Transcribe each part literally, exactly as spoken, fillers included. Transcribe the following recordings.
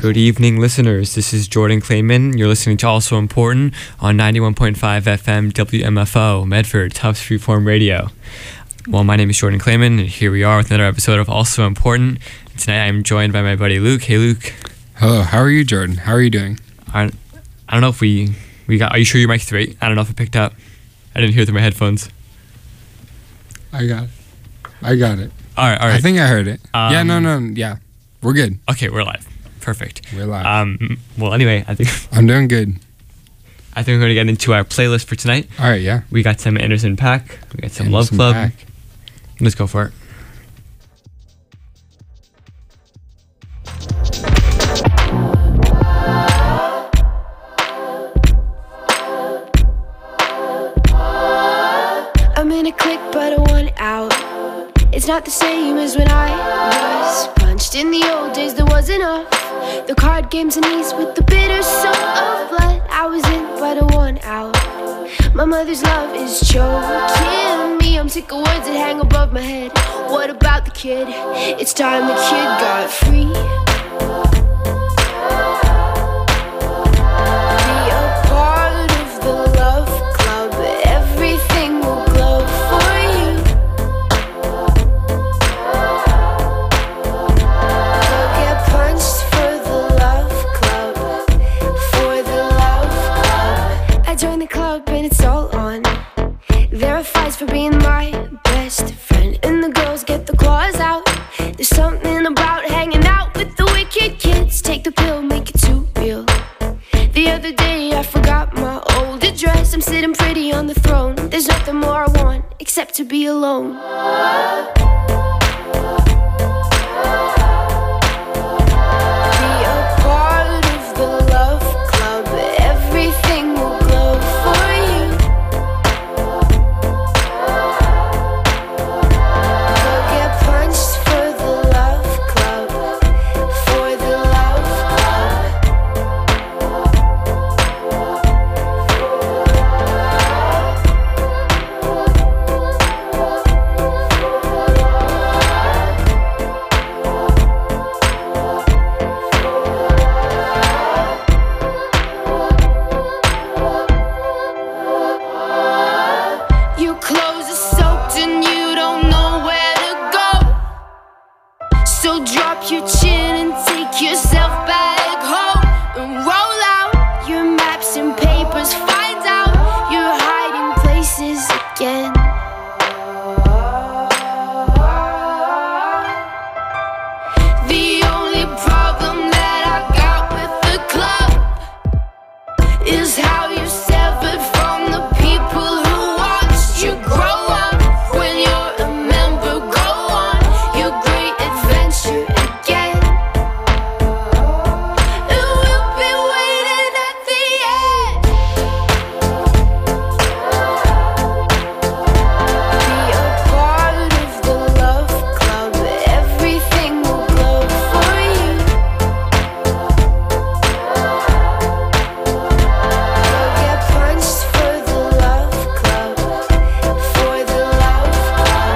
Good evening, listeners. This is Jordan Clayman. You're listening to Also Important on ninety-one point five F M W M F O, Medford, Tufts Freeform Radio. Well, my name is Jordan Clayman, and here we are with another episode of Also Important. And tonight I'm joined by my buddy Luke. Hey, Luke. Hello. How are you, Jordan? How are you doing? I, I don't know if we, we got... Are you sure your mic's right? I don't know if it picked up. I didn't hear it through my headphones. I got it. I got it. All right, all right. I think I heard it. Um, yeah, no, no, yeah. We're good. Okay, we're live. Perfect. We're live. Um, well, anyway, I think I'm doing good. I think we're going to get into our playlist for tonight. All right, yeah. We got some Anderson .Paak. We got some Anderson Love Club. .Paak. Let's go for it. I'm in a clique, but I want out. It's not the same as when I was punched. In the old days there was enough. The card games and ease with the bitter soul of blood. I was in, but I want out. My mother's love is choking me. I'm sick of words that hang above my head. What about the kid? It's time the kid got free. Be a part of the love club. Everything will glow for you. Go get punched for the love club. For the love club. I joined the club and it's all on. There are fights for being my best friend, and the girls get the claws out. There's something about hanging out with the wicked kids. Take the pill, make it too real. The other day I forgot my old address. I'm sitting pretty on the throne. There's nothing more I want except to be alone. Be a part of the love club. Everything will glow for you. Go get punched for the love club. For the love club. Your clothes are soaked and you don't know where to go. So drop your chin and take yourself back home. And roll out your maps and papers. Find out you're hiding places again. The only problem that I got with the club is how you severed from the people who watched you grow up. When you're a member, go on your great adventure again. And we'll be waiting at the end. Be a part of the love club. Everything will glow for you. Go get punched for the love club. For the love club.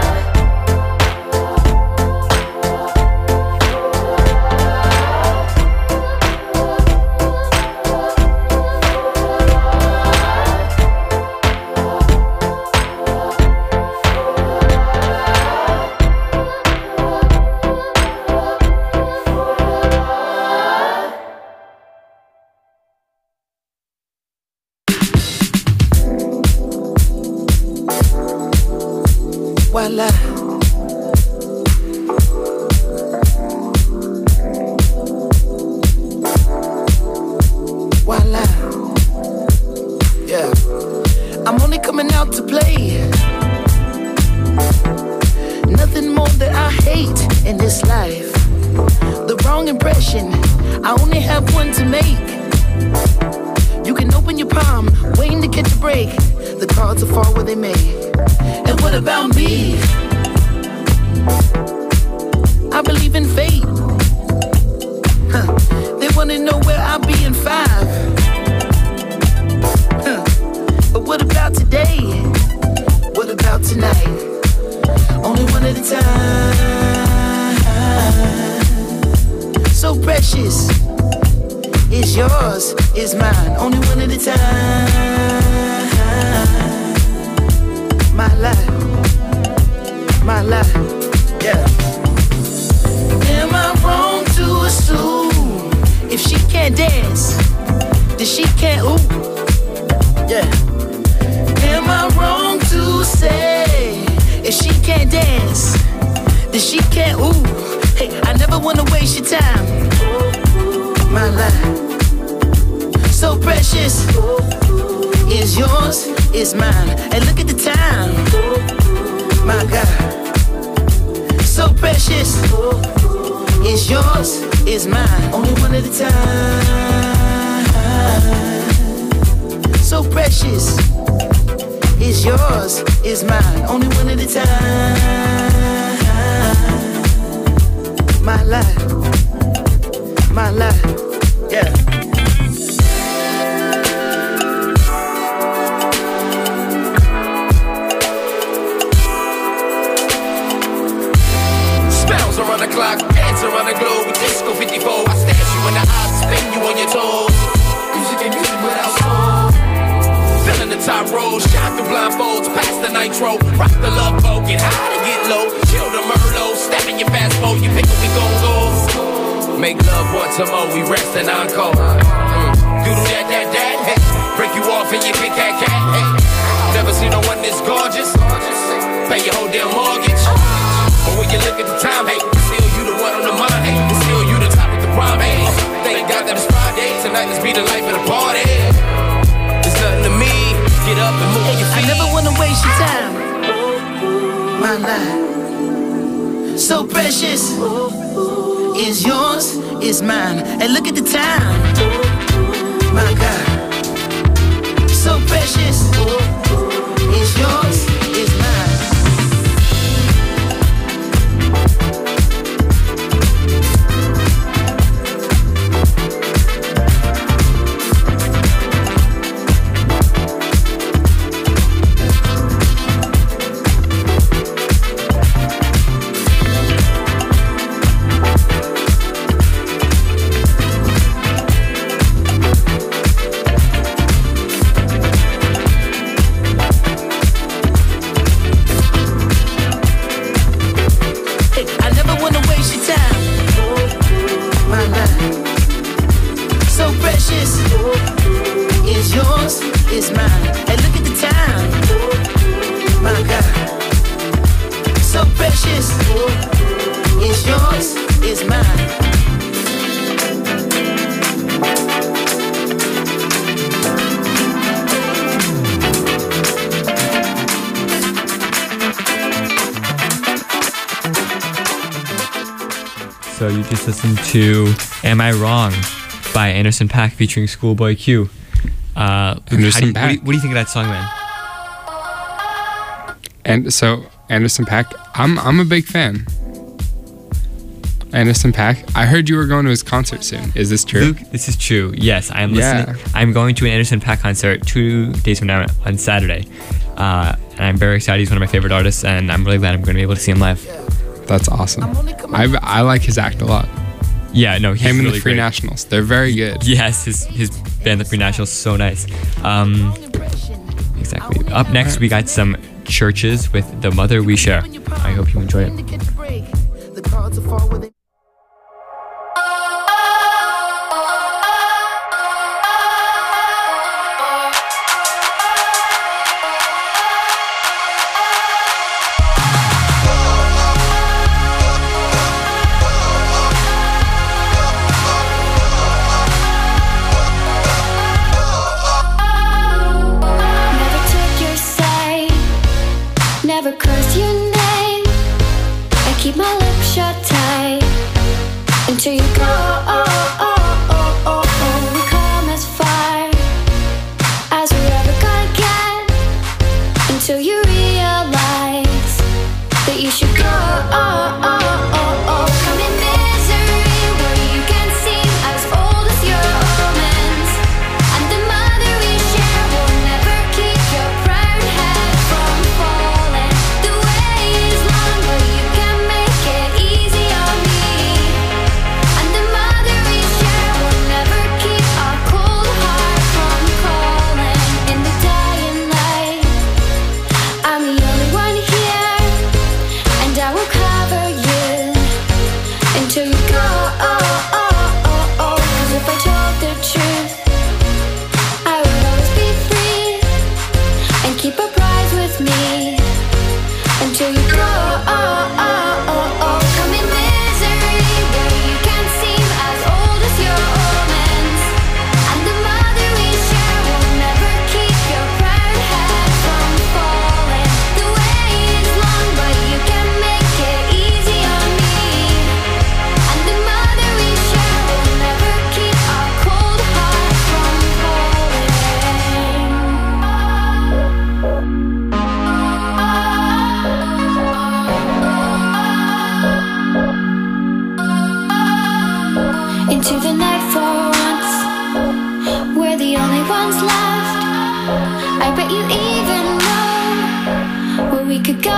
Voila. Voila. Yeah. I'm only coming out to play. Nothing more that I hate in this life. The wrong impression, I only have one to make. You can open your palm, waiting to catch a break. The cards will fall where they may. And what about me? I believe in fate. Huh. They wanna know where I'll be in five. Huh. But what about today? What about tonight? Only one at a time. So precious. is mine, only one at a time. My life, my life, yeah. Am I wrong to assume if she can't dance, then she can't ooh? Yeah. Am I wrong to say if she can't dance, then she can't ooh? Hey, I never wanna waste your time. My life, so precious, is yours, is mine. And look at the time, my God. So precious, is yours, is mine. Only one at a time. So precious, is yours, is mine. Only one at a time. My life, my life, yeah. Spells around the clock, dance around the globe with Disco fifty-four. I stash you in the eyes, spin you on your toes. Music and music without soul. Filling the top rows, shine through blindfolds, pass the nitro, rock the love boat, get high to get low, chill the Merlot, step in your fast boat, you pick up, we gon' go. Make love once more, we rest and encore. Mm. Doodle that, that, that, hey. Break you off and you pick that cat, hey. Never seen no one this gorgeous. Pay your whole damn mortgage. But when you look at the time, hey, still you the one on the mind, hey. Still you the top of the prime, hey. Thank God that it's Friday, tonight let's be the life of the party. It's nothing to me, get up and move on your feet. I never wanna waste your time. My life, so precious, is yours, is mine. And look at the time, my God. So precious, is yours, is mine. So you just listened to "Am I Wrong" by Anderson .Paak featuring Schoolboy Q. Uh, Luke, how do you, what, do you, what do you think of that song, man? And so Anderson .Paak, I'm I'm a big fan. Anderson .Paak, I heard you were going to his concert soon. Is this true? Luke, this is true. Yes, I'm listening. Yeah. I'm going to an Anderson .Paak concert two days from now on Saturday, uh, and I'm very excited. He's one of my favorite artists, and I'm really glad I'm going to be able to see him live. That's awesome. I I like his act a lot. Yeah, no, he's Him really and the Free great. Nationals, they're very good. Yes, his his band, the Free Nationals, is so nice. Um, exactly. Up next, we got some Churches with The Mother We Share. I hope you enjoy it. The cards are far within. Never curse your name. I keep my lips shut tight until you go. Oh, oh, oh, oh, oh. We come as far as we're ever gonna get until you realize that you should go. Oh, oh, oh, oh. Come in misery where you can seem as old as your omens, and the mother we share will never keep your proud head from falling. The way is long, but you can make it easy on me. And the mother we share will never keep our cold heart go,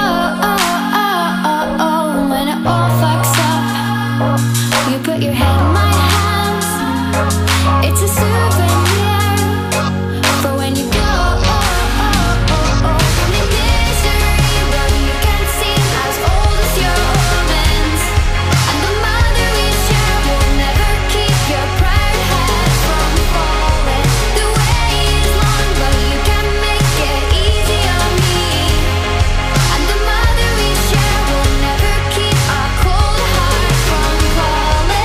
when it all fucks up, you put your head in my hands. It's a souvenir for when you go. From the misery where you can't seem as old as your omens, and the mother we share will never keep your proud head from falling. The way is long, but you can make it easy on me, and the mother we share will never keep our cold heart from falling.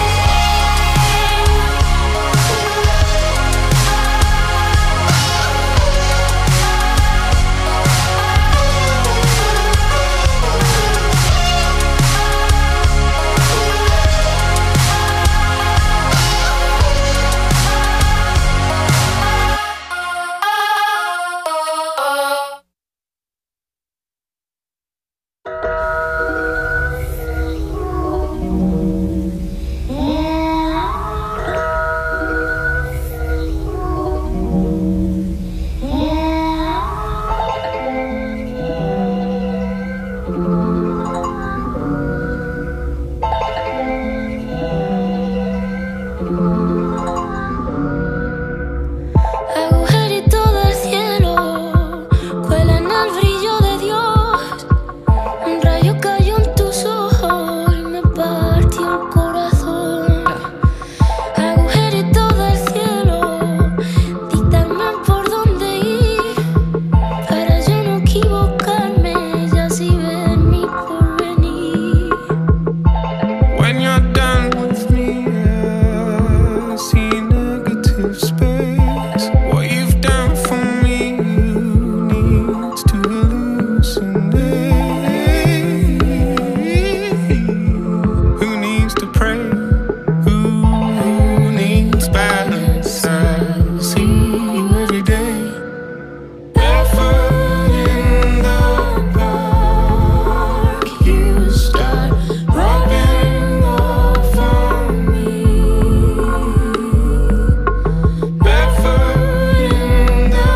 Agujerito del cielo, cuelan al brillo de Dios. Un rayo cayó en tus ojos y me partió el corazón. Agujerito del cielo, dictarme por dónde ir, para yo no equivocarme y así ver mi porvenir. When you're done with me, I see negative space. What you've done for me, you need to hallucinate. Who needs to pray? Who needs balance? I see you every day. Barefoot in the park, you start rubbing off on me. Barefoot in the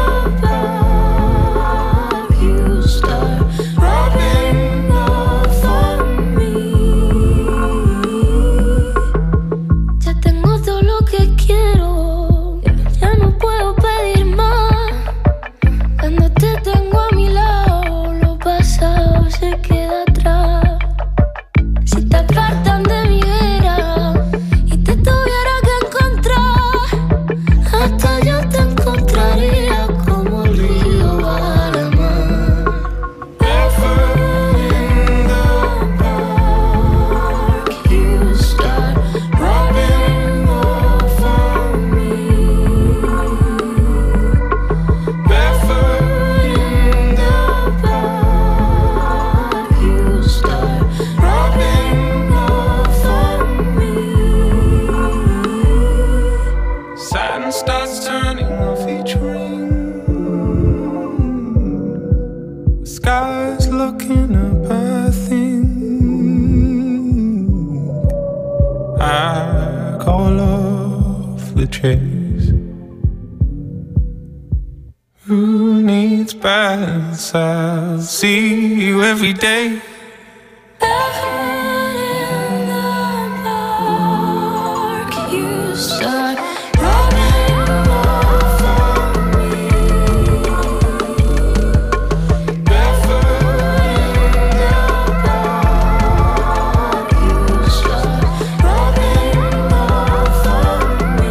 park, you start rubbing off on me. Ya tengo todo lo que quiero, ya no puedo pedir más. Cuando te tengo a mi lado, lo pasado se queda atrás. Si te apartan de mi vera y te tuviera que encontrar, hasta yo te encontraría como el río va al mar. Barefoot in the park, you start rubbing off on me. Barefoot in the park, you start rubbing off on me. Saturn starts turning off each ring. The sky's looking up, I think. I call off the chase. Who needs balance? I'll see you every day. Barefoot in the park, you start rubbing off on me. Barefoot in the park, You start rubbing off on me.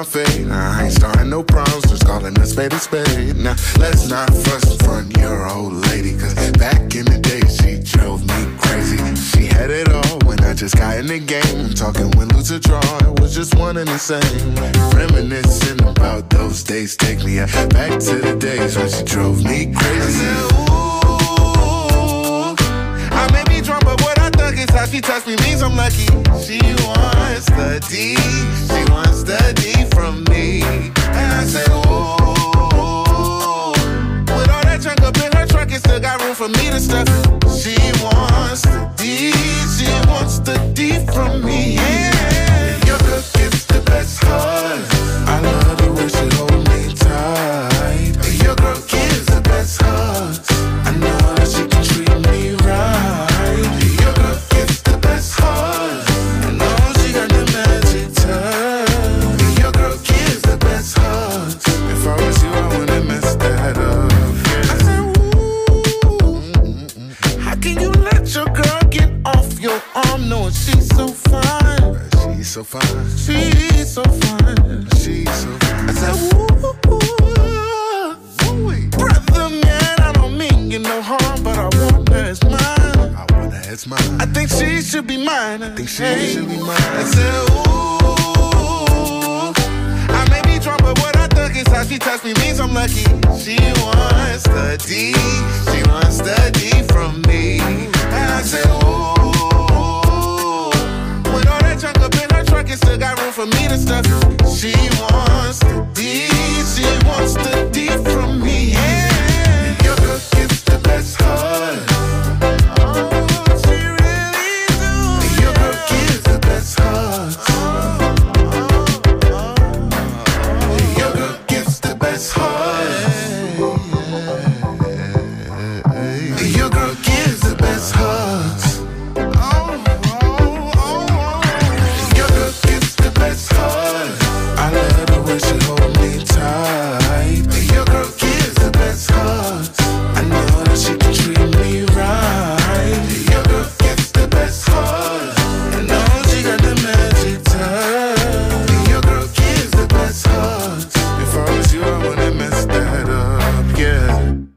my fate. I ain't starting no problems, just calling a spade a spade. Now, let's not fuss in front of your old lady, cause back in the day, she drove me crazy. She had it all when I just got in the game. I'm talking when lose or draw, it was just one and the same. Reminiscing about those days, take me back to the days when she drove me crazy. I said, ooh, I may be drunk, but what I thug is how she touched me means I'm lucky. She wants the D, she wants the D from me. And I said, ooh, with all that junk up in her truck, it still got room for me to stuff it. She wants the D, she wants the D from me. Yeah, your girl gets the best hug. I love the way she hold me tight. Your girl gives the best hugs. I know that she can treat me right. Your girl gives the best hugs. I know she got the magic touch. Your girl gives the best hugs. If I was you, I wouldn't mess that up. Yeah. I said, ooh, how can you let your girl get off your arm knowing she's so fine? She's so fine. She's so fine. She's so fine. I said, ooh, ooh, brother man, I don't mean you no harm, but I want her as mine. I want her as mine. I think she should be mine. I think she hey. should be mine. I said, ooh, I may be drunk, but what I thug is how she touched me means I'm lucky. She wants the D, she wants the D from me. And I said, ooh, with all that junk up in her truck, it still got room for me to stuff. She wants the D, she wants the D from me. Yeah, your girl gets the best hug. Oh, she really do. Your girl gives the best hugs. Oh, oh, oh. Your girl gives the best hugs. Your girl gives the best hugs. I love the way she hold me tight. Your girl gives the best hugs. I know that she can treat me right. Your girl gets the best hugs. I know she got the magic touch. Your girl gives the best hugs. If I was you, I wouldn't mess that up. Yeah.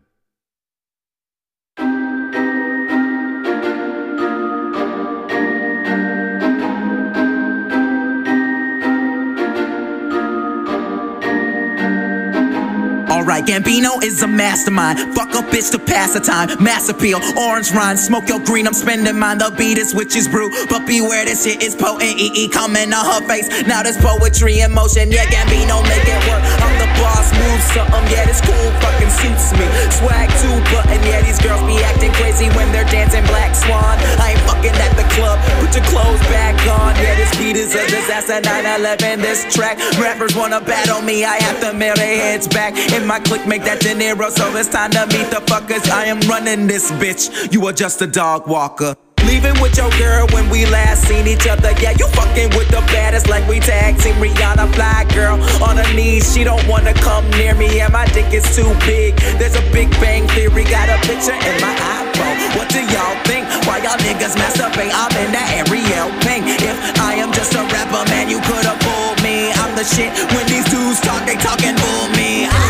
Alright, Gambino is a mastermind. Fuck a bitch to pass the time. Mass appeal, orange rind, smoke your green, I'm spending mine. The beat is witch's brew, but beware this shit is potent. E E coming on her face. Now there's poetry in motion. Yeah, Gambino make it work. I'm the boss, move something. Yeah, this cool fucking suits me. Swag two button. Yeah, these girls be acting crazy when they're dancing Black Swan. I ain't fucking at the club. Put your clothes back on. Yeah, this beat is a disaster. nine eleven, this track. Rappers wanna battle me. I have to mirror their heads back. In my click, make that De Niro, so it's time to meet the fuckers. I am running this bitch, you are just a dog walker. Leaving with your girl when we last seen each other. Yeah, you fucking with the baddest like we tag team Rihanna. Fly girl on her knees, she don't wanna come near me. Yeah, my dick is too big. There's a Big Bang Theory, got a picture in my iPhone. What do y'all think? Why y'all niggas masturbate? I'm in that Ariel Pink. If I am just a rapper, man, you could've fooled me. I'm the shit. When these dudes talk, they talking bull me. I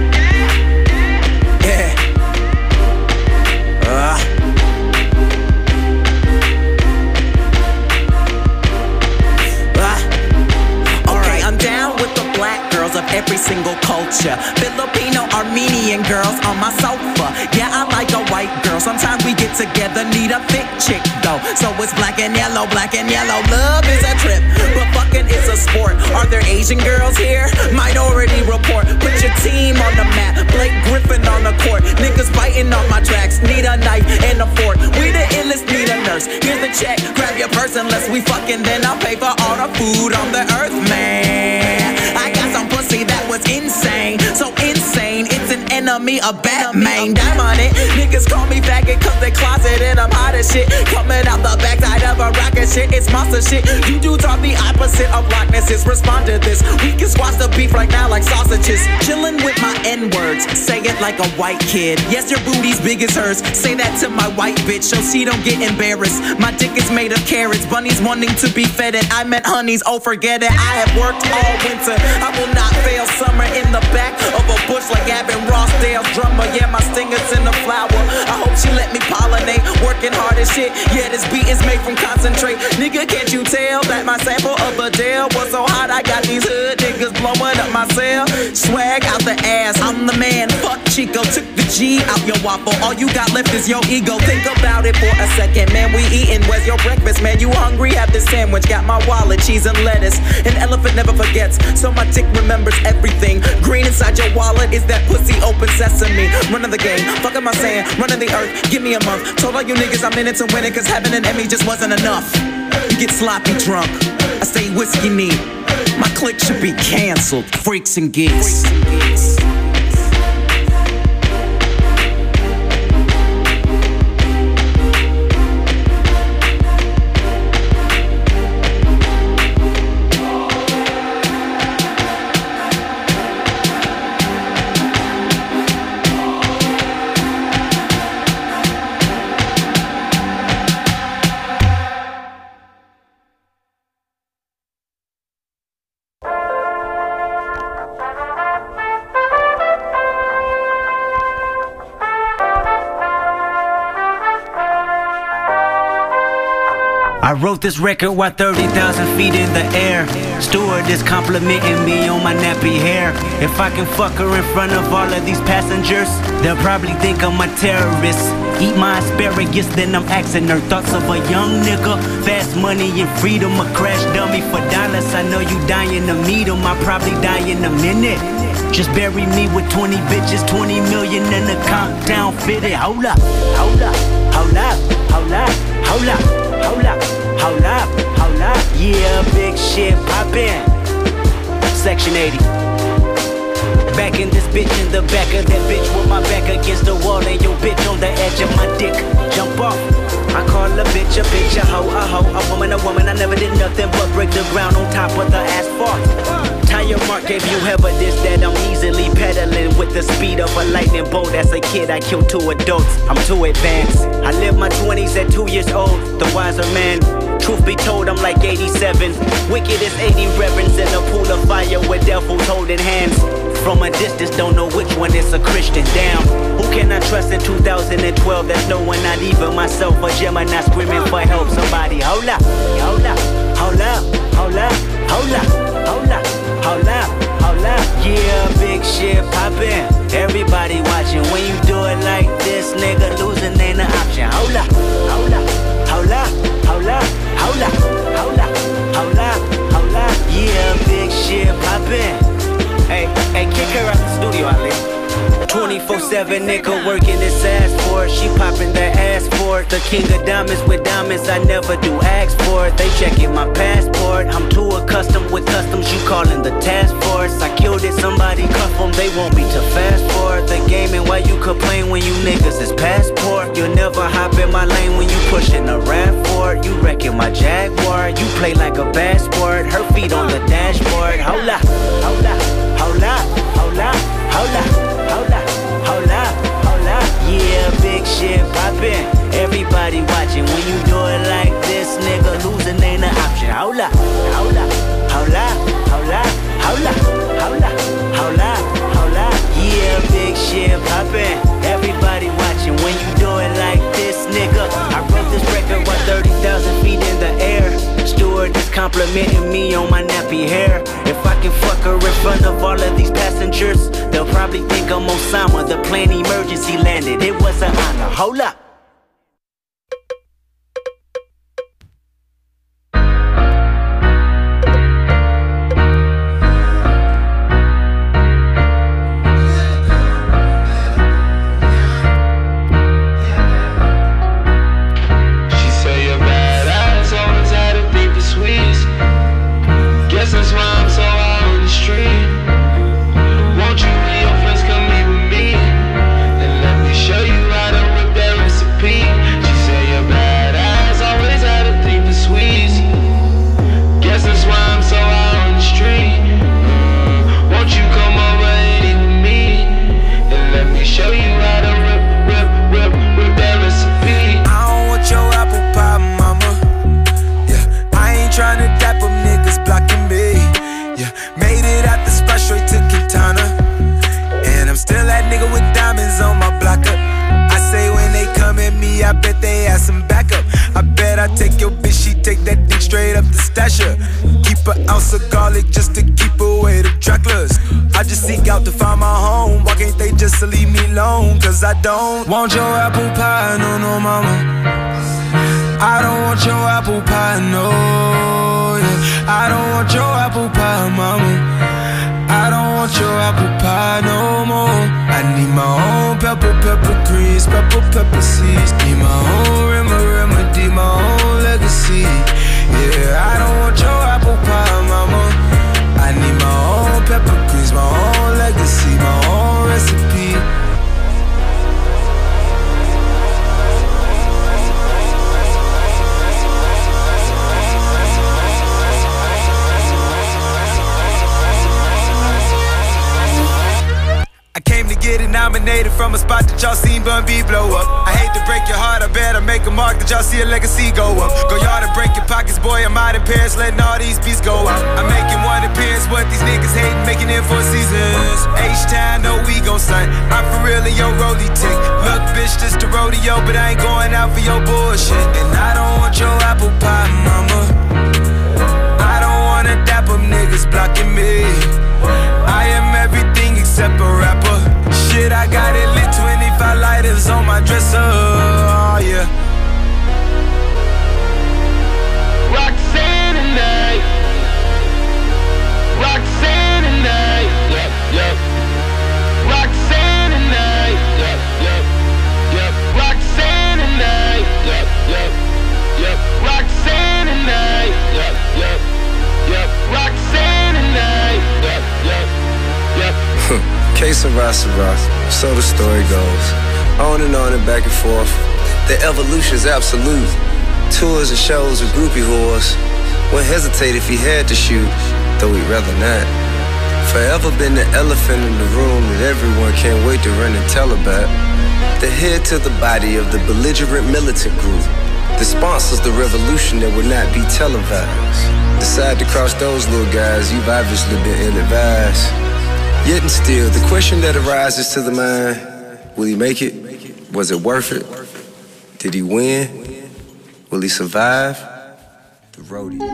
Yeah. Uh. Uh. Okay, I'm down with the black girls of every single culture. Filipino, Armenian girls on my sofa. Yeah, I like a white girl. Sometimes we get together, need a thick chick though. So it's black and yellow, black and yellow. Love is a trip, but fucking is a sport. Are there Asian girls here? Minority Report. Put your team on the map. Blake Griffin on the court. Niggas biting on my tracks. Need a knife and a fork. We the illest, need a nurse. Here's the check. Grab your purse unless we fucking. Then I'll pay for all the food on the earth, man. I got some pussy that was insane. So insane, it's an enemy of Batman. Dime on it. Niggas call me faggot cause they closet and I'm hot as shit. Coming out the backside of a rocket scared shit, it's monster shit. You dudes are the opposite of Loch Nesses. Respond to this. We can squash the beef right now like sausages. Chillin' with my N-words, say it like a white kid. Yes, your booty's big as hers. Say that to my white bitch so she don't get embarrassed. My dick is made of carrots, bunnies wanting to be fed it. I meant honeys, oh forget it. I have worked all winter. I will not fail summer in the back of a bush like Gavin Rossdale's drummer. Yeah, my stinger's in the flower. I hope she let me pollinate. Working hard as shit. Yeah, this beat is made from concentrate. Nigga, can't you tell that my sample of Adele was so hot? I got these hood niggas blowing up my cell. Swag out the ass, I'm the man. Fuck Chico, took the G out your waffle. All you got left is your ego. Think about it for a second, man. We eating. Where's your breakfast, man? You hungry? Have this sandwich. Got my wallet, cheese and lettuce. An elephant never forgets, so my dick remembers everything. Green inside your wallet is that pussy open sesame. Running the game, fuck am I saying? Running the earth, give me a month. Told all you niggas I'm in it to win it, cause having an Emmy just wasn't enough. You get sloppy drunk, I say whiskey neat. My clique should be canceled. Freaks and geeks. Freaks and geeks. I wrote this record while thirty thousand feet in the air. Steward is complimenting me on my nappy hair. If I can fuck her in front of all of these passengers, they'll probably think I'm a terrorist. Eat my asparagus, then I'm asking her thoughts of a young nigga. Fast money and freedom, a crash dummy for dollars. I know you dying to meet him, I'll probably die in a minute. Just bury me with twenty bitches, twenty million in the countdown fitted. Hold up, hold up, hold up, hold up, hold up, hold up, hold up, hold up. Yeah, big shit poppin'. Section eighty. Back in this bitch, in the back of that bitch, with my back against the wall and your bitch on the edge of my dick. Jump off. I call a bitch a bitch, a hoe, a hoe, a woman, a woman. I never did nothing but break the ground on top of the asphalt. Tire mark gave you evidence that I'm easily pedaling with the speed of a lightning bolt. As a kid, I killed two adults. I'm too advanced. I lived my twenties at two years old, the wiser man. Truth be told, I'm like eighty-seven. Wicked as eighty reverends in a pool of fire with devils holding hands. From a distance, don't know which one is a Christian. Damn, who can I trust in two thousand twelve? There's no one, not even myself. A Gemini screaming for help. Somebody, hold up, hold up, hold up, hold up, hold up, hold up, hold up, hold up. Yeah, big shit poppin'. Everybody watching. When you do it like this, nigga, losing ain't an option. Hold up, hold up, hold up, hold up, hold up, hold up, hold up, hold up. Yeah, big shit poppin'. Hey, hey, kick her out the studio, Ali. twenty-four seven nigga working his ass for it. She popping that ass for it. The king of diamonds with diamonds, I never do ask for it. They checking my passport. I'm too accustomed with customs, you calling the task force. I killed it, somebody cuff them, they want me to fast forward the game. And why you complain when you niggas is passport? You'll never hop in my lane when you pushing a rap for it. You wrecking my Jaguar, you play like a bad sport. Her feet on the dashboard. Hold up, hold up, hold up, hold up, hold up, hold up, hold up, hold up. Yeah, big shit poppin'. Everybody watching. When you do it like this, nigga, losing ain't an option. Hold up, hold up, hold up, hold up, hold up, hold up, hold up, hold up. Yeah, big shit poppin'. Everybody watching. When you do it like this, nigga. I wrote this record while thirty thousand feet in the air. Steward is complimenting me on my nappy hair. If I can fuck her in front of all of these passengers, they'll probably think I'm Osama. The plane emergency landed. It was an honor. Hold up. Won't you and your friends come meet with me? And let me show you how to whip that wrist stature. Keep an ounce of garlic just to keep away the Draculas. I just seek out to find my home. Why can't they just leave me alone? Cause I don't want your apple pie, no, no, mama. I don't want your apple pie, no, yeah. I don't want your apple pie, mama. I don't want your apple pie no more. I need my own pepper, pepper greens, pepper, pepper seeds. Need my own rem- remedy, my own legacy. Yeah, I don't want your apple pie, mama. I need my own pepper greens, my own legacy, my own recipe. I came to get it nominated from a spot that y'all seen Bun B blow up. I hate to break your heart, I better make a mark that y'all see a legacy go up. Go yard and break your pockets, boy, I'm out in Paris, letting all these beats go out. I'm making one appearance, what these niggas hating, making it for seasons. H-Town, know we gon' stunt. I'm for real in your rollie tick. Look, bitch, this the rodeo, but I ain't going out for your bullshit. And I don't want your apple pie, mama. I don't wanna dap up niggas blocking me. I am everything except a rapper. Shit, I got it lit, twenty-five lighters on my dresser, oh yeah. Roxanne tonight. Roxanne tonight. Yep, yep. Roxanne tonight. Yep, yep. Yep. Roxanne tonight. Yep, yep. Yep. Roxanne tonight. Yep, yep. Yep. Roxanne tonight. Yep, yep. Yep. Case of Ross, so the story goes. On and on and back and forth. The evolution's absolute. Tours and shows with groupie whores. Wouldn't hesitate if he had to shoot, though he'd rather not. Forever been the elephant in the room that everyone can't wait to run and tell about. The head to the body of the belligerent militant group that sponsors the revolution that would not be televised. Decide to cross those little guys, you've obviously been ill-advised. Yet and still, the question that arises to the mind, will he make it? Was it worth it? Did he win? Will he survive? The rodeo.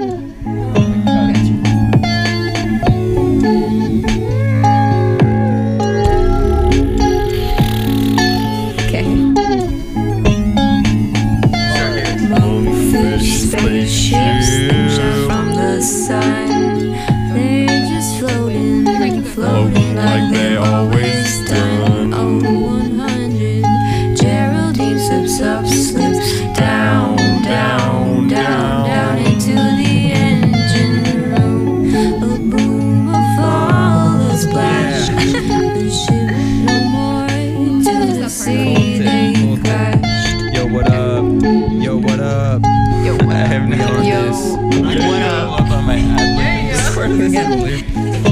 Spaceships shine from the sun. They're just floating, floating like they always done. On one hundred, Geraldine slips up, slips down, down, down, down into the engine room. A boom, a fall, a splash. The ship no more to the sea they crashed. Yo, what up? Yo, what up? Yo, what I have no up? Yo, what up? up on my ad-lib. I swear to this ad-lib.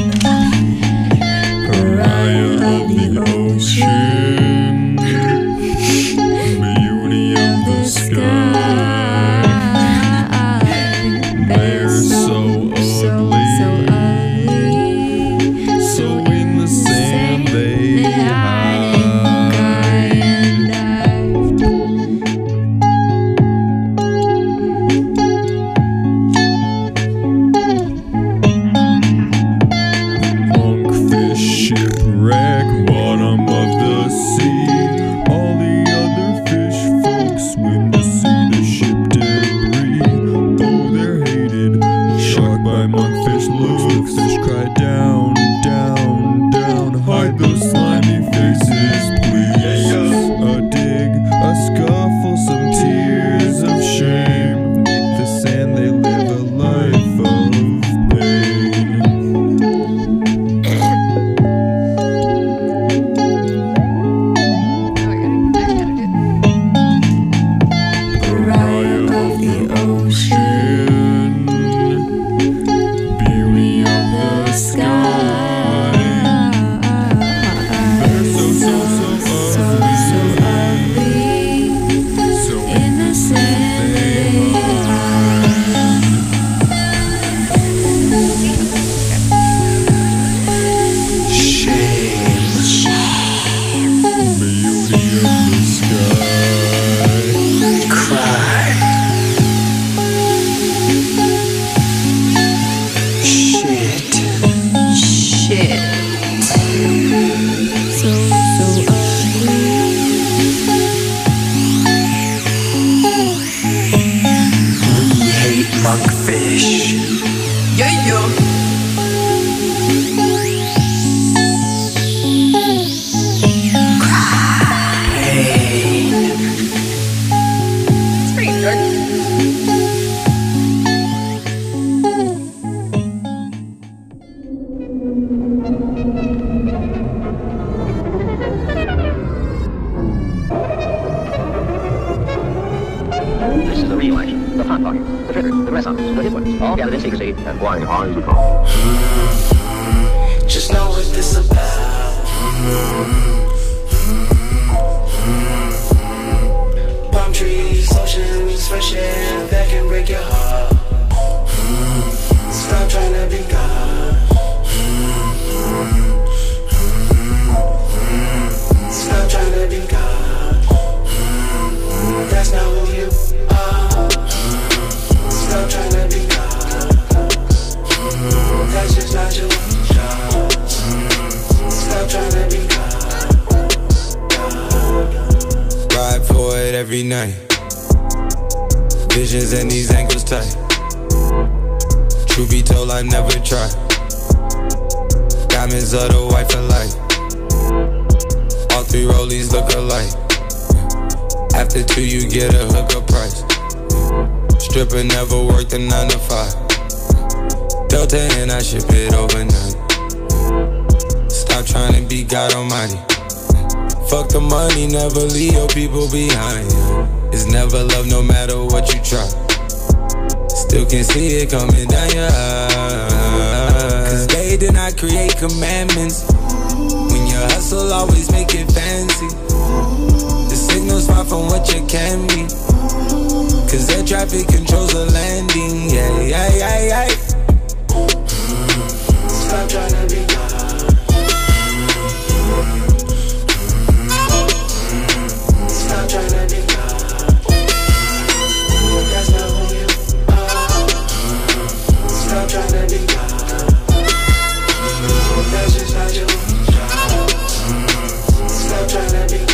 Pariah of the ocean, beauty of the sky. They're so ugly, so in the sand they hide and dive. This is the real action, the fun volume, the triggers, the resonance, the hit ones, all gathered in secrecy and flying high as a drone. Just know what this about. Palm trees, oceans, fresh air that can break your heart. Stop trying to be God. Stop trying to be God. That's not who you are. Stop trying to be God. That's just not your job. Stop trying to be God. Ride for it every night. Visions and these ankles tight. Truth be told, I never tried. Diamonds of the white for life. All three rollies look alike. After two, you get a hookup price. Stripper never worked a nine to five. Delta and I ship it overnight. Stop trying to be God Almighty. Fuck the money, never leave your people behind. It's never love no matter what you try. Still can see it coming down your eyes. Cause they did not create commandments. When you hustle, always make it fancy. The signal's far from what you can be. Cause air traffic controls the landing. Yeah, yeah, yeah, yeah. Stop trying to be God. Stop trying to be God. That's not who you are. Stop trying to be God. That's just not your job. Stop trying to be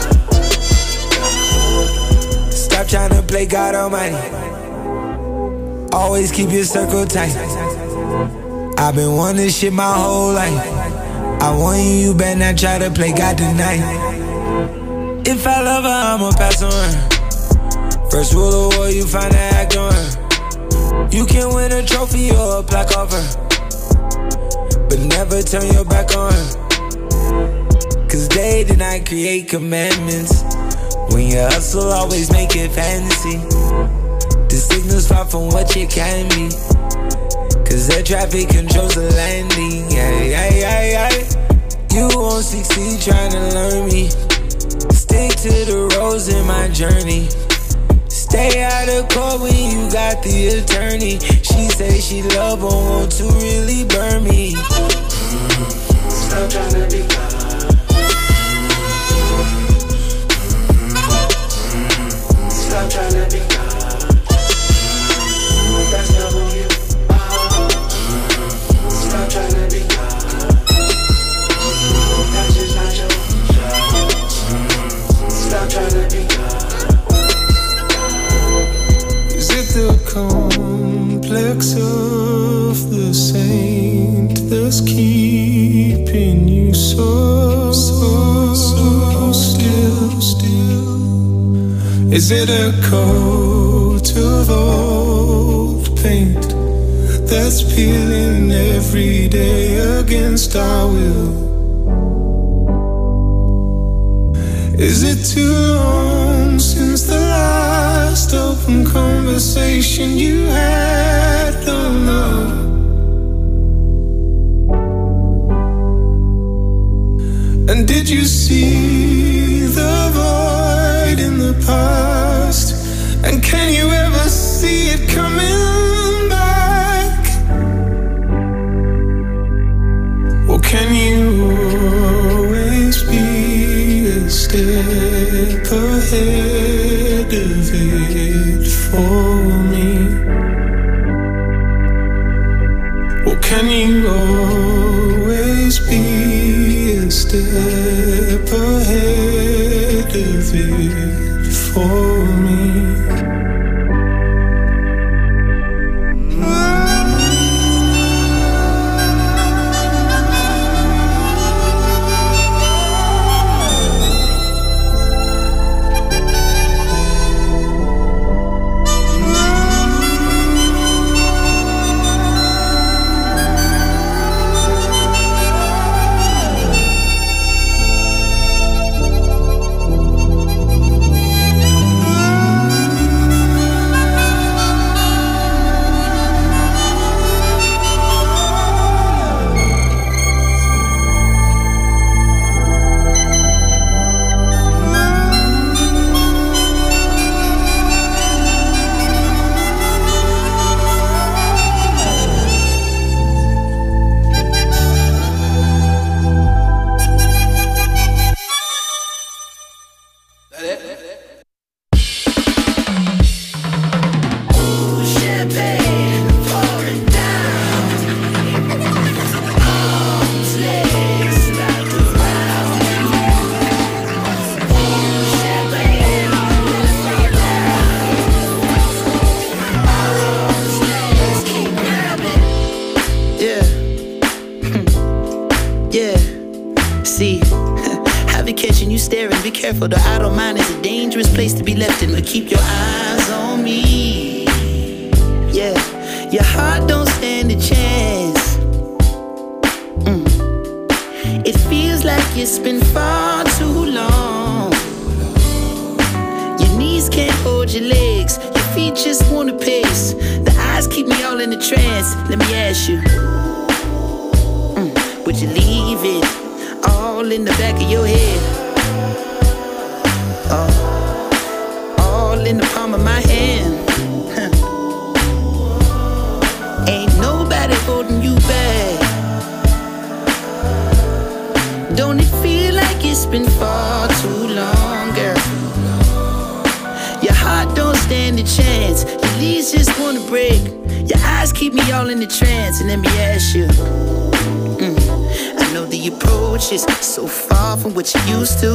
God. Stop trying to play God Almighty. Always keep your circle tight. I've been wanting this shit my whole life. I want you, you better not try to play God tonight. If I love her, I'ma pass on her. First rule of war, you find an act on her. You can win a trophy or a plaque off her, but never turn your back on her. Cause they did not create commandments. When you hustle, always make it fancy. The signal's far from what you can be. Cause air traffic controls the landing. Yeah, yeah, yeah, yeah. You won't succeed trying to learn me. Stick to the roads in my journey. Stay out of court when you got the attorney. She say she love but want to really burn me. Stop trying to be God. Stop trying to be God. That's not who you are. Stop trying to be God. That's just not your job. Stop trying to be God. Is it the complex of the saint that's keeping you so, so, so still, still? Is it a coat of old paint that's peeling every day against our will? Is it too long since the last open conversation you had on love? And did you see the void in the past? And can you ever see it coming back? Or can you always be a step ahead of it for me? Or can you always be a step ahead of it for me? careful, though I don't mind. It's a dangerous place to be left in, but keep your eyes on me. Yeah, your heart don't stand a chance. Mm. It feels like it's been far too long. Your knees can't hold your legs, your feet just wanna pace. The eyes keep me all in a trance. Let me ask you, mm, would you leave it all in the back of your head? Oh, all in the palm of my hand. Huh. Ain't nobody holding you back. Don't it feel like it's been far too long, girl? Your heart don't stand a chance. Your knees just wanna break. Your eyes keep me all in a trance. And let me ask you, mm, I know the approach is so far from what you used to.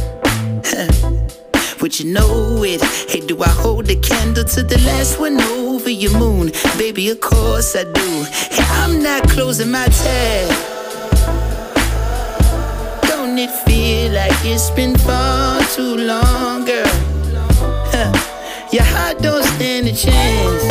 Would you know it? Hey, do I hold the candle to the last one over your moon? Baby, of course I do. Hey, I'm not closing my tab. Don't it feel like it's been far too long, girl? Huh. Your heart don't stand a chance.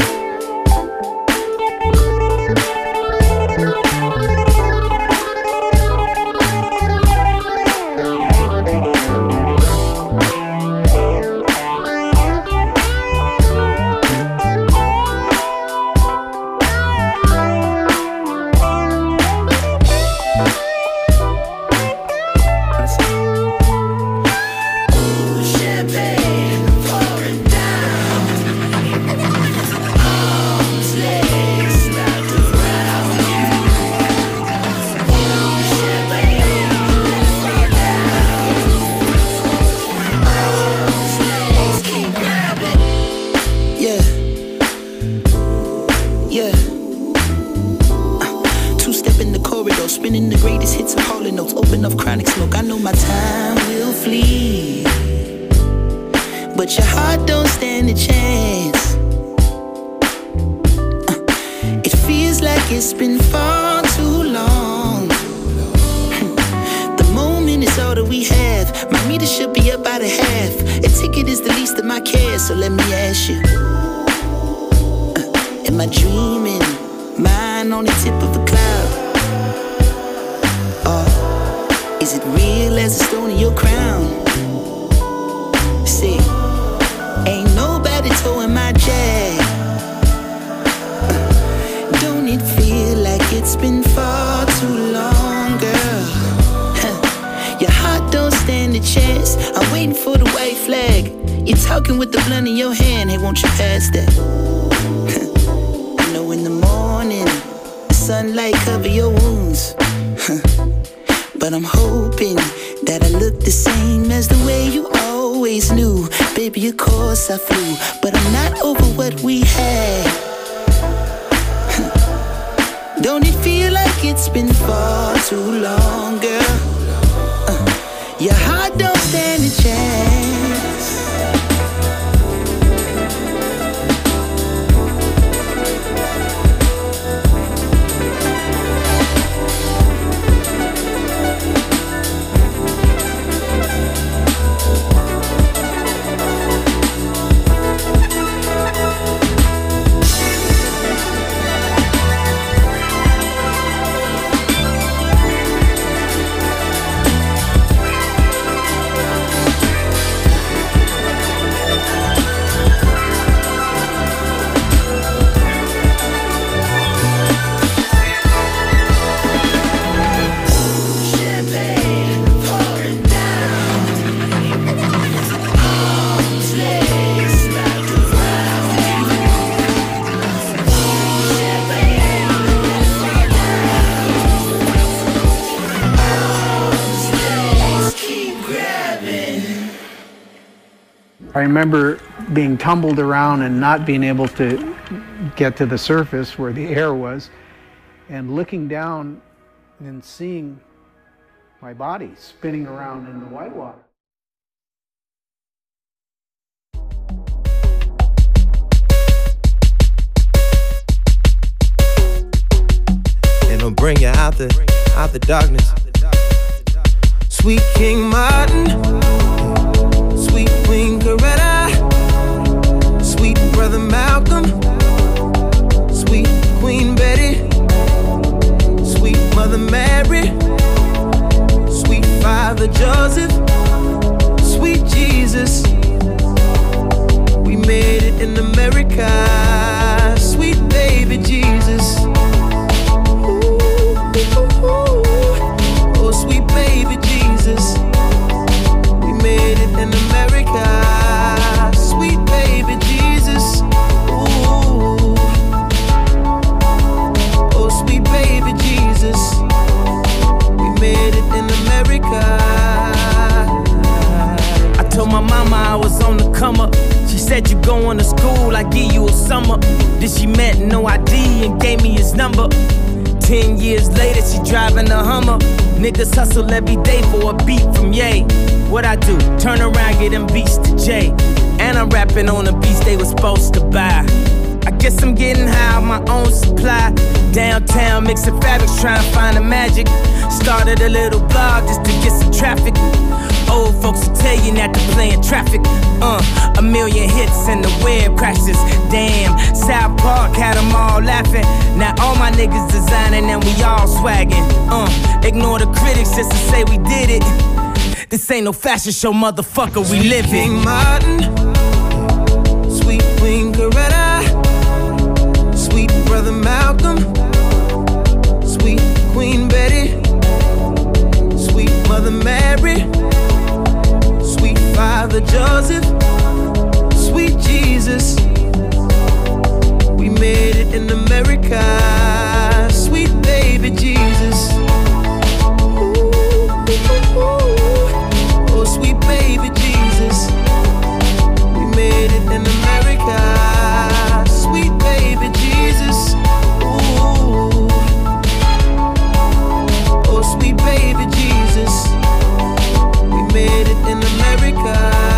I remember being tumbled around and not being able to get to the surface where the air was, and looking down and seeing my body spinning around in the white water. It'll bring you out the, out the darkness. Sweet King Martin, She said you going to school, I give you a summer. Then she met no I D and gave me his number. Ten years later, she driving a Hummer. Niggas hustle every day for a beat from Ye. What I do? Turn around, get them beats to Jay. And I'm rapping on the beats they was supposed to buy. I guess I'm getting high on my own supply. Downtown mixing fabrics, trying to find the magic. Started a little blog just to get some traffic. Old folks will tell you not to play in traffic. Uh, a million hits and the web crashes. Damn, South Park had them all laughing. Now all my niggas designing and we all swagging. Uh, ignore the critics just to say we did it. This ain't no fashion show, motherfucker, we live it. King Martin, sweet Queen Coretta, sweet brother Malcolm, sweet Queen Betty, sweet Mother Mary, sweet Father Joseph, sweet Jesus. We made it in America, sweet baby Jesus. Ooh, ooh, ooh. Oh, sweet baby Jesus. We made it in America, sweet baby Jesus. Ooh. Oh, sweet baby Jesus. We made it in America.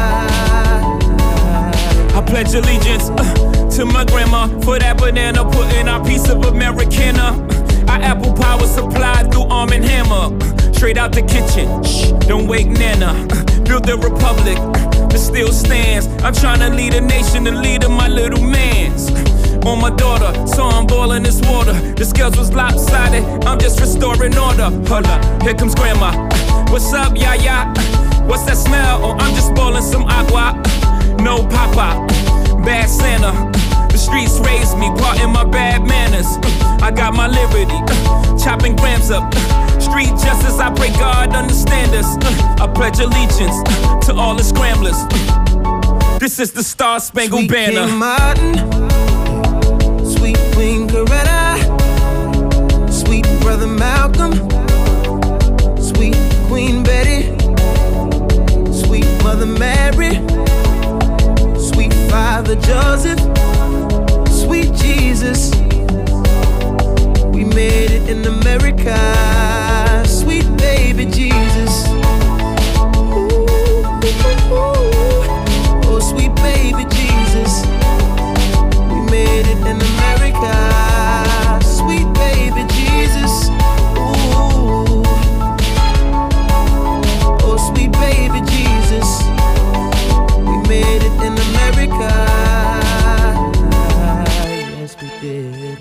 I pledge allegiance uh, to my grandma for that banana, putting our piece of Americana. Our apple pie was supplied through Arm and Hammer. Straight out the kitchen, shh, don't wake Nana. Uh, built the republic uh, that still stands. I'm trying to lead a nation, the leader, my little mans. Uh, on my daughter, so I'm boiling this water. The scales was lopsided, I'm just restoring order. Hold up, here comes grandma. Uh, what's up, yaya? Uh, what's that smell? Oh, I'm just boiling some agua. Uh, no papa, uh, bad Santa. Uh, the streets raised me, part in my bad manners. Uh, I got my liberty, uh, chopping grams up. Uh, Street justice, I pray God understand us. Uh, I pledge allegiance uh, to all the scramblers. Uh, this is the Star Spangled Sweet Banner. King Martin, sweet Queen Coretta, sweet brother Malcolm, sweet Queen Betty, sweet Mother Mary, sweet Father Joseph, sweet Jesus. We made it in America, sweet baby Jesus. Ooh, ooh, ooh. Oh, sweet baby Jesus. We made it in America, sweet baby Jesus. Ooh. Oh, sweet baby Jesus. We made it in America. Yes, we did.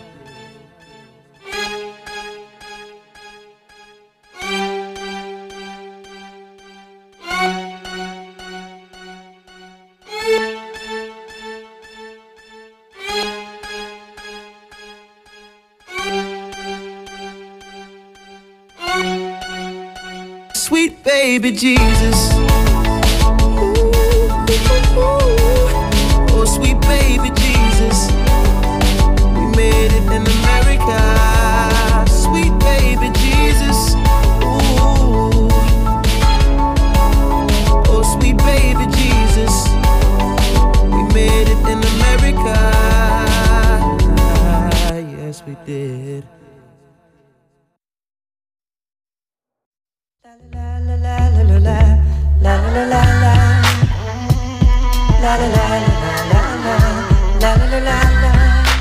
Sweet baby Jesus. Ooh, ooh, ooh. Oh, sweet baby Jesus. We made it in America. Sweet baby Jesus. Ooh. Oh, sweet baby Jesus. We made it in America. Yes, we did. La la la la la la la la la la la la la la la la la la.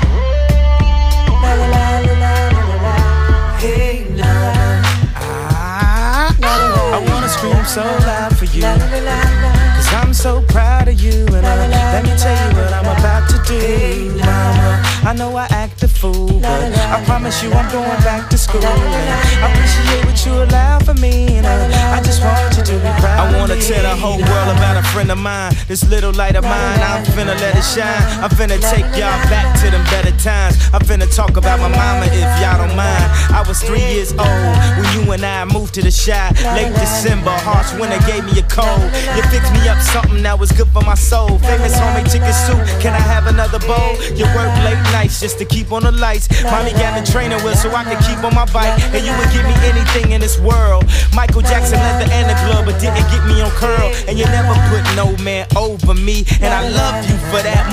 Hey, love, I wanna scream so loud for you, cause I'm so proud of you. And I, let me tell you what I'm about to do, mama. I know I act a fool, but I promise you I'm going back to school. And I appreciate what you allow for me, and I, I just want you to be proud. I wanna tell the whole world about a friend of mine. This little light of mine, I'm finna let it shine. I'm finna take y'all back to them better times. I'm finna talk about my mama if y'all don't mind. I was three years old when you and I moved to the Chi. Late December, harsh winter gave me a cold. You fixed me up something that was good for my soul. Famous homemade chicken soup, can I have another bowl? You work late nights just to keep on the lights. Mommy got the training wheel so I could keep on my bike. And you would give me anything in this world. Michael Jackson leather and the glove, but didn't get me on curl. And you never put no man over me. And I love you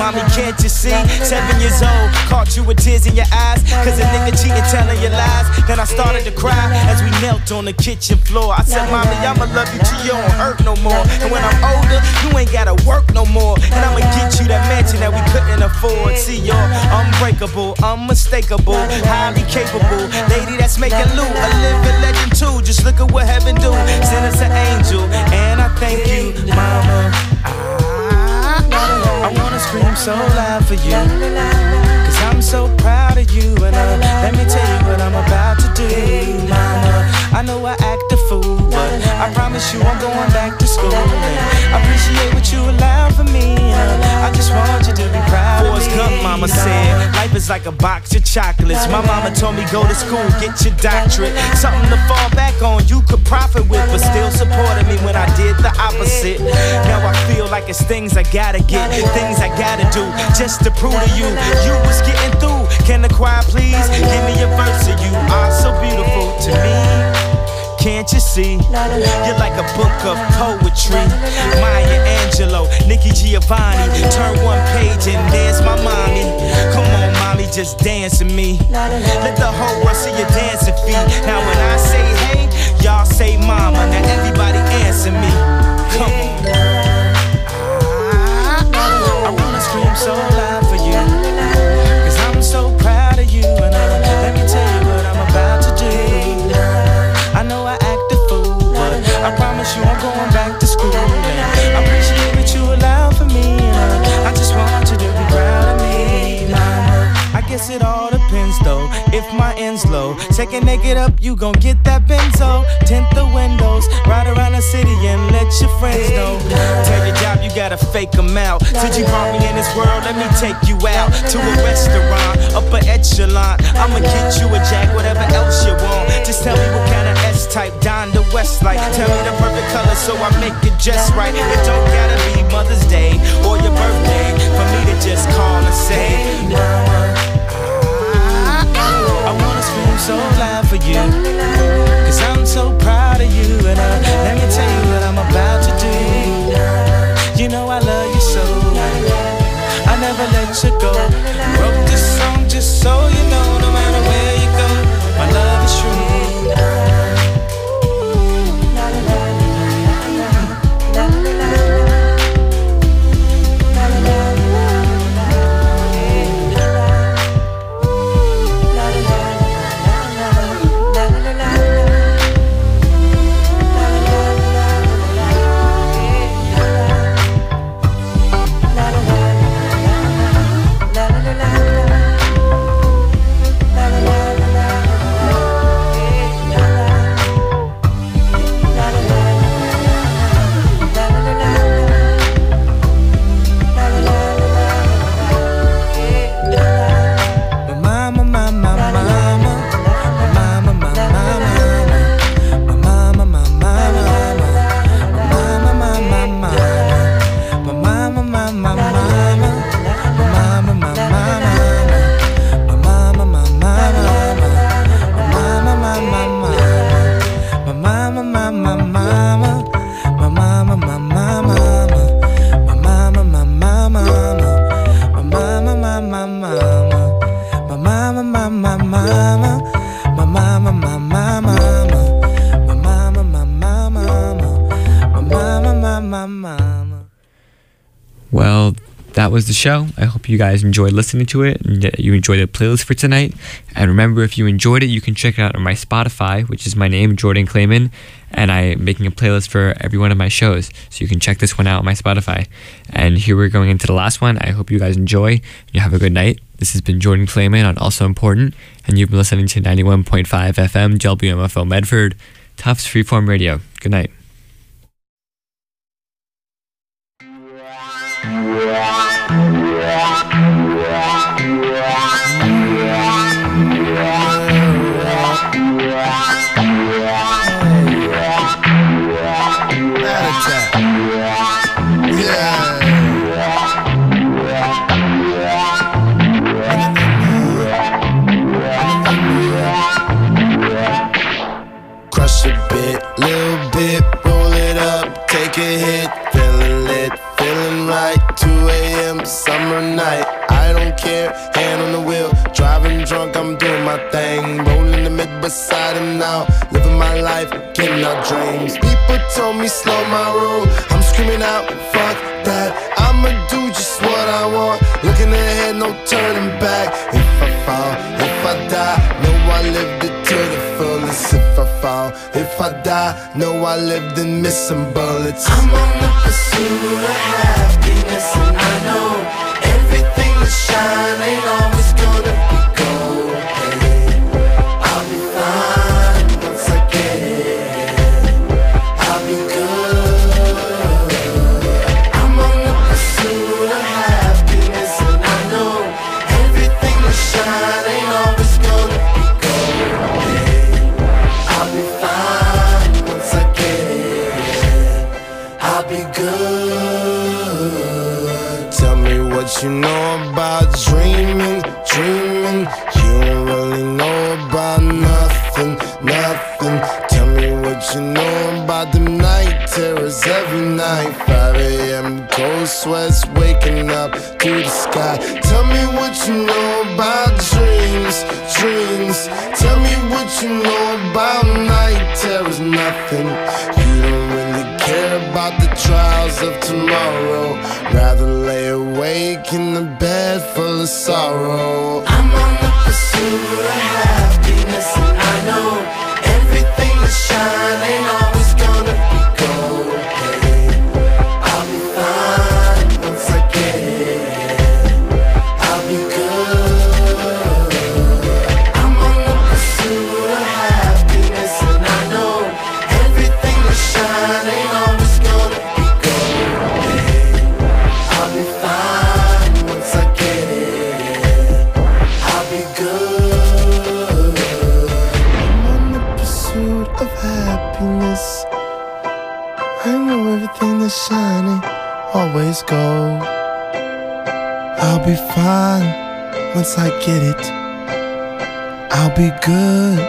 mommy, can't you see? Seven years old, caught you with tears in your eyes, cause a nigga cheating, telling you lies. Then I started to cry as we knelt on the kitchen floor. I said, mommy, I'ma love you till you don't hurt no more. And when I'm older, you ain't gotta work no more. And I'ma get you that mansion that we couldn't afford. See, you're unbreakable, unmistakable, highly capable lady that's making loot, a living legend too. Just look at what heaven do, send us an angel. And I thank you, mama. I, I wanna scream so loud for you, cause I'm so proud of you. And uh, let me tell you what I'm about to do, mama. I know I act a fool, but I promise you I'm going back to school. And I appreciate what you allow for me. Uh, I just want you to be proud of me. Forrest Gump, mama said, life is like a box of chocolates. My mama told me go to school, get your doctorate. Something to fall back on, you could profit with, but still supported me when I did the opposite. Now I feel like it's things I gotta get, things I gotta do, just to prove to you, you was getting through. Can the choir please give me a verse of you are so beautiful to me? Can't you see? You're like a book of poetry. Maya Angelou, Nikki Giovanni. Turn one page and dance my mommy. Come on, mommy, just dance with me. Let the whole world see your dancing feet. Now when I say hey, y'all say mama. Now everybody answer me. Come on. I, I wanna scream so loud for you, cause I'm so proud of you. And uh, let me tell you what I'm about to do. I know I act a fool, but I promise you I'm going back to school. And I appreciate what you allow for me. And uh, I just want you to be proud of me, mama. I guess it all depends though, if my end's low. Second naked up, you gon' get that benzo. Tint the windows, ride around the city and let your friends know. Tell your job you gotta fake them out. Since you brought me in this world, let me take you out to a restaurant, upper echelon. I'ma get you a jack, whatever else you want. Just tell me what kind of S-type, Don the West like. Tell me the perfect color so I make it just right. It don't gotta be Mother's Day or your birthday for me to just call and say, mama, I wanna scream so loud for you, cause I'm so proud of you. And uh, let me tell you what I'm about to do. You know I love you so, I never let you go. Wrote this song just so you know, no matter where you go, my love is true. Well, that was the show. I hope you guys enjoyed listening to it and that you enjoyed the playlist for tonight. And remember, if you enjoyed it, you can check it out on my Spotify, which is my name, Jordan Clayman, and I'm making a playlist for every one of my shows. So you can check this one out on my Spotify. And here we're going into the last one. I hope you guys enjoy and you have a good night. This has been Jordan Clayman on Also Important, and you've been listening to ninety-one point five F M W M F O Medford, Tufts Freeform Radio. Good night. Crush a bit, little bit, roll it up, take a hit, feeling lit, feeling right, two a.m. Hey, I don't care, hand on the wheel. Driving drunk, I'm doing my thing. Rolling the mid beside him now. Living my life, getting our dreams. People told me slow my roll. I'm screaming out, fuck that. I'ma do just what I want. Looking ahead, no turning back. If I fall, if I die, know I lived it to the fullest. If I fall, if I die, know I lived in missing bullets. I'm on the pursuit of happiness, and I know everything that shine ain't always gonna be gold. Hey, I'll be fine once I get it. I'll be good. I'm on the pursuit of happiness, and I know everything that shine ain't always gonna be gold. Hey, I'll be fine once I get it. I'll be good. Tell me what you know about dreaming, dreaming. You don't really know about nothing, nothing. Tell me what you know about them night terrors every night. five a.m. cold sweats waking up to the sky. Tell me what you know about dreams, dreams. Tell me what you know about night terrors, nothing. You don't really care about the trials of tomorrow. Rather lay awake in the bed full of sorrow. I'm on the pursuit of happiness, and I know everything that shine ain't always gonna be gold. Hey, I'll be fine once I get it. I'll be good. I'm on the pursuit of happiness, and I know everything that shine ain't always gonna be gold. Hey, I'll be fine once I get it. I'll be good. I'm on the pursuit of happiness. I know everything that's shining always gold. I'll be fine once I get it. I'll be good.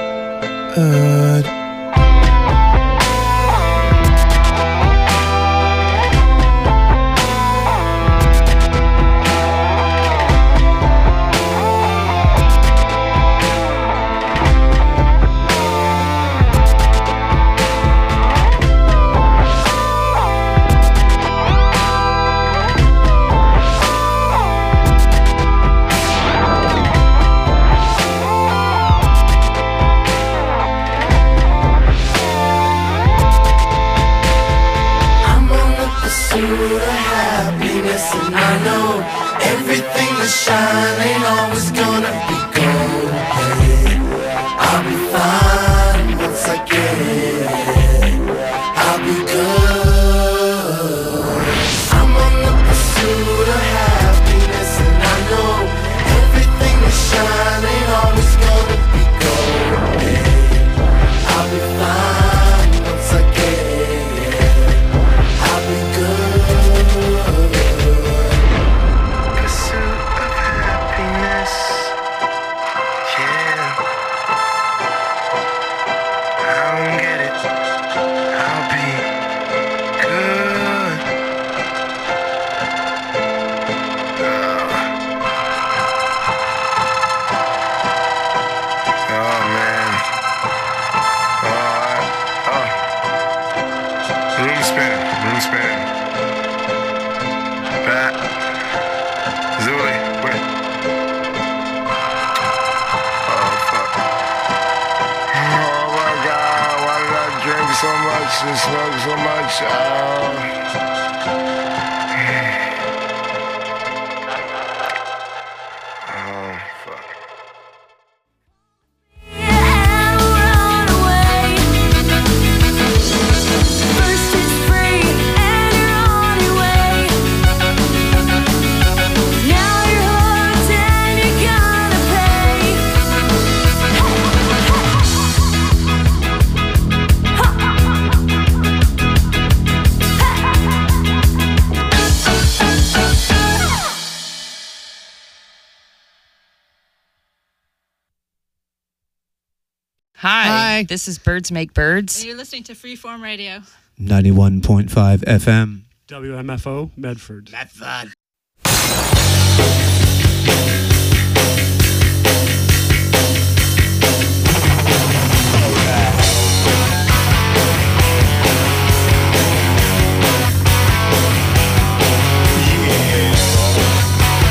I'm on the pursuit of happiness, and I know everything that shine ain't always gonna be gold. Hey, I'll be fine once I get it. I'll be good. I'm on the pursuit of happiness, and I know everything that shine ain't always gonna be gold. Hey, I'll be fine once I get it. I'll be good. Pursuit of happiness. Yeah. I don't get it. I'll be good. Oh, oh man. Oh, oh. Room spin, room spin. Pat. Zuli, wait. Oh, fuck. Oh my god, why did I drink so much and smoke so much? Oh, oh fuck. First it's free and you're on your way. Now you're hooked and you're gonna pay. Hi, this is Birds Make Birds. And you're listening to Freeform Radio. ninety-one point five F M. W M F O, Medford. Medford.